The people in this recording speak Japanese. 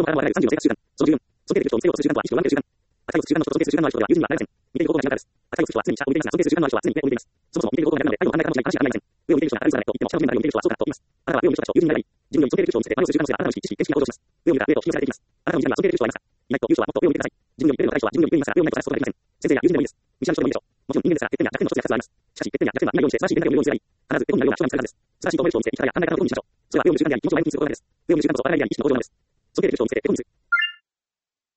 動から現れる36生活習慣。その14、尊敬できる人を見つけようとする習慣とは意識を上げる習慣。扱いをする習慣の人と尊敬する習慣のある人では友人にはなれません。見ている方向が違うからです。扱いをする人は常に下を向いていますが、尊敬する習慣のある人は常に上を向いています。そもそも見ている方向が逆なので、相手を考え方の違い話が考えません。上を見ている人が明るい空だと言っても、下を見る人がそうだと言います。あなたは上を見る人たちと友人になり、自分より尊敬できる人を見つけて真似をする習慣のせいで、あなたの意識、知識、見識が向上します。上を見たら上と引き寄せられていきます。あなたの身近には尊敬できる人はいますか？いないという人はもっと上を見てください。自分より見ているのが大人は自分より上にいますが、上を見ないと探すことができません。先生や友人でもいいです。見知らぬ人でもいいでしょう。もちろん人間ですから、欠点や弱点の一つや二つはあります。しかし、欠点や弱点は今ようにして素晴らしい点だけを見るようにすればいい。必ずエゴになるような人が見つかるはずです。素晴らしいと思える人を見つけ、生き方や考え方のことにしましょう。それは上を見る習慣であり、気持ちを前向きにすることがです。上を見る習慣とは我々には意識の向上のものです。尊敬できる人を見つけてエゴにする。